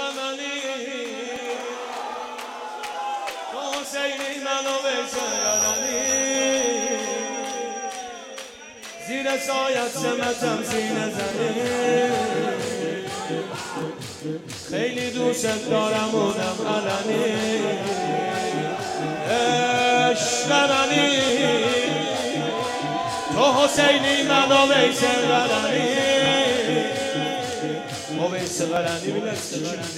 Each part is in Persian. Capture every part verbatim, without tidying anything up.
منی تو حسینی منو بشنی زیر سایت سمتم سینه زنی خیلی دوست دارم اونم علنی عشق منی تو حسینی منو ویس قرنی او ویس قرنی بیلست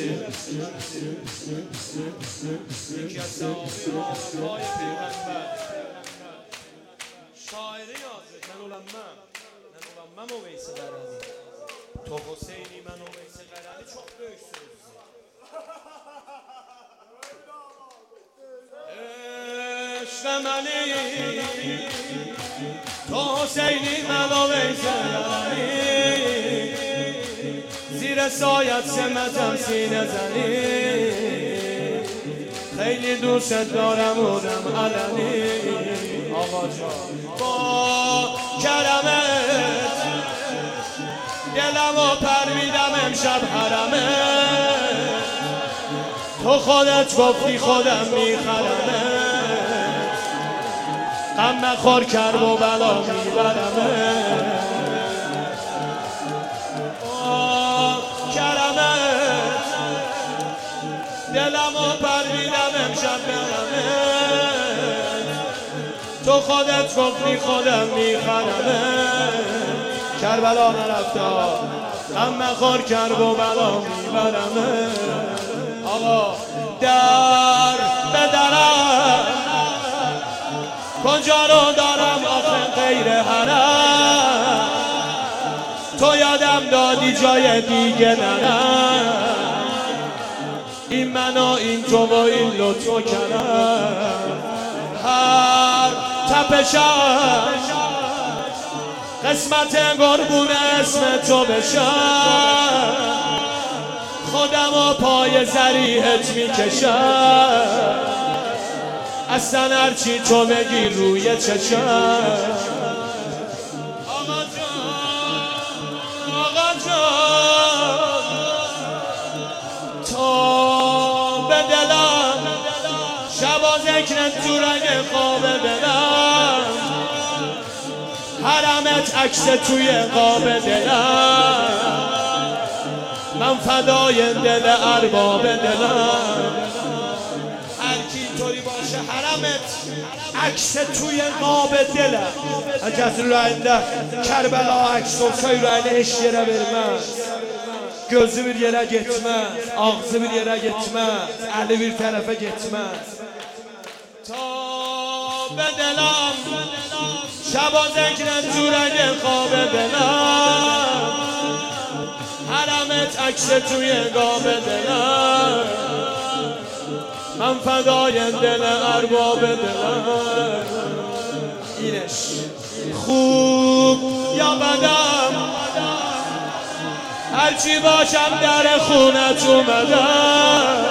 یکی از صحابی را پای پیغمبر شاعری یازد من اولم من من اولم من او ویس قرنی تو حسینی منو ویس قرنی çok büyük söz عشق منی تو حسینی منو ویس قرنی زیر سایت سمتم سینه زنی خیلی دوست دارم اونم علنی آقا جان با کرمت دلم و پر میدم امشب حرمت تو خودت گفتی خودم میخرمت غم مخور کرب و بلا میبرمت کرمت دلم و پر میدم امشب برمت تو خودت گفتی خودم میخرمت کربلا نرفتا غم مخور کرب و بلا میبرمت آقا در بدرم کجا رو دارم آخه غیر حرم تو یادم دادی جای دیگه نرم این منو این تو و این لطفو کرم هر تپشم قسمت قربون اسم تو بشم خودم و پای ذریحت میکشم اصلا هرچی تو بگی روی چشم آقا جان آقا جان تو به دلم شبا ذکرت تو رنگ خواب دلم حرمت عکس توی قاب دلم من فدای دل ارباب دلم هر کی طوری باشه حرمت عکس توی قاب دلم Acasın rayında Kerbela aks olsaydı rayında eş yere vermez Gözü bir yere gitmez Ağzı bir yere gitmez Eli bir tarafa gitmez Ta bedelam Şaba zekren cürenge kabe belam Haramet akse توی قاب دلم من فدای دل ارباب دلم اینش خوب یا بدم هرچی باشم در خونت اومدم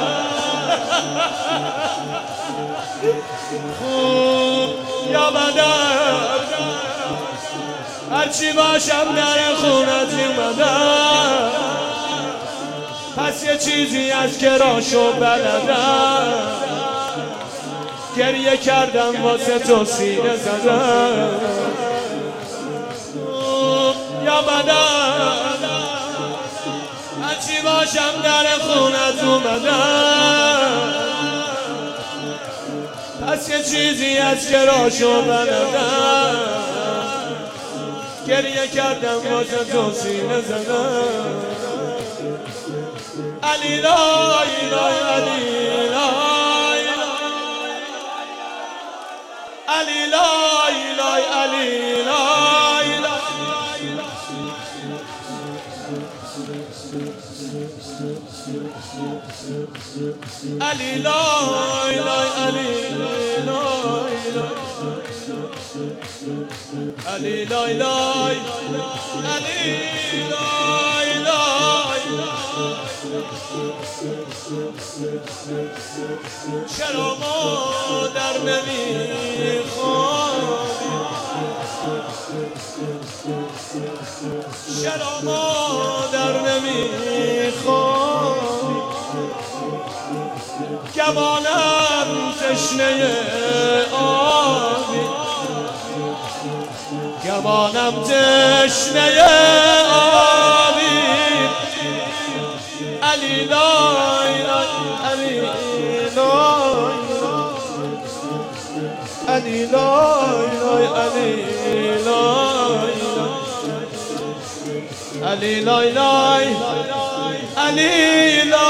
خوب یا بدم هرچی باشم در خونت اومدم پس یه چیزی از کراشو بلدم گریه کردم واسه تو سینه زدم یا بدم هرچی باشم در خونت اومدم پس یه چیزی از کراشو بلدم گریه کردم واسه تو سینه زدم علی لای لای علی لای علی لای لای علی لای علی لای لای علی لای علی لای لای علی لای لای چرا مادر نمیخوابی چرا مادر نمیخوابی تشنه آبی گمانم تشنه آبی علی لای علی لای علی لای علی لای علی لای لای علی لای